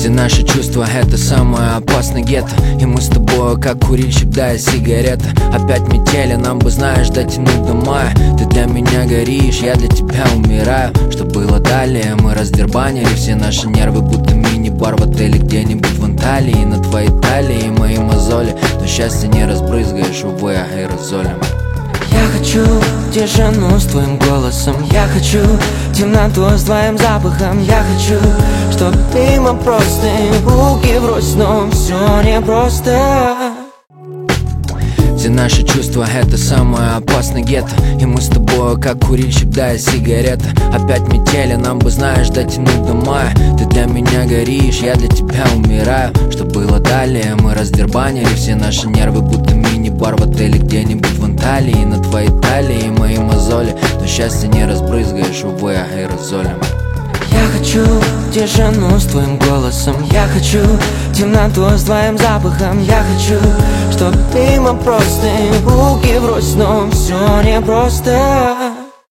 Все наши чувства — это самое опасное гетто. И мы с тобой как курильщик, да и сигарета. Опять метели, нам бы, знаешь, дотянуть до мая. Ты для меня горишь, я для тебя умираю. Что было далее, мы раздербанили все наши нервы, будто мини-бар в отеле где-нибудь в Анталии. На твоей талии мои мозоли, но счастье не разбрызгаешь, увы, аэрозолем. Я хочу тишину с твоим голосом, я хочу темноту с твоим запахом. Я хочу, чтоб мимо простые руки врозь, но все непросто. Все наши чувства — это самое опасное гетто. И мы с тобой как курильщик, да и сигарета. Опять метели, нам бы, знаешь, дотянуть до мая. Ты для меня горишь, я для тебя умираю. Что было далее, мы раздербанили все наши нервы, будто мини-бар в отеле где-нибудь в Анталии. На твоей талии мои мозоли, но счастье не разбрызгаешь, увы, аэрозолем. Я хочу тишину с твоим голосом, я хочу темноту с твоим запахом. Я хочу, чтоб мимо простые руки врозь, но все непросто.